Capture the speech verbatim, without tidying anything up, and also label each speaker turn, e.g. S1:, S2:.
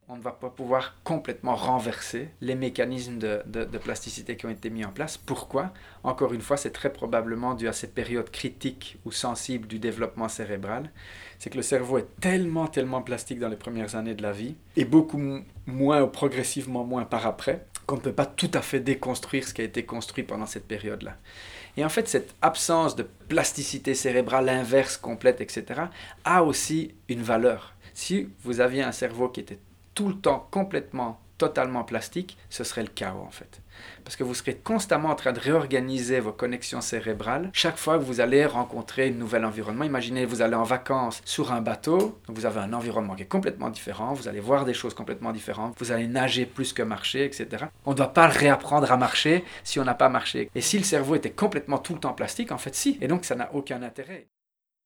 S1: on ne va pas pouvoir complètement renverser les mécanismes de, de, de plasticité qui ont été mis en place. Pourquoi? Encore une fois, c'est très probablement dû à ces périodes critiques ou sensibles du développement cérébral. C'est que le cerveau est tellement, tellement plastique dans les premières années de la vie, et beaucoup moins ou progressivement moins par après, qu'on ne peut pas tout à fait déconstruire ce qui a été construit pendant cette période-là. Et en fait, cette absence de plasticité cérébrale inverse, complète, et cetera, a aussi une valeur. Si vous aviez un cerveau qui était tout le temps complètement, totalement plastique, ce serait le chaos en fait. Parce que vous serez constamment en train de réorganiser vos connexions cérébrales chaque fois que vous allez rencontrer un nouvel environnement. Imaginez, vous allez en vacances sur un bateau, donc vous avez un environnement qui est complètement différent, vous allez voir des choses complètement différentes, vous allez nager plus que marcher, et cetera. On ne doit pas réapprendre à marcher si on n'a pas marché. Et si le cerveau était complètement tout le temps plastique, en fait si, et donc ça n'a aucun intérêt.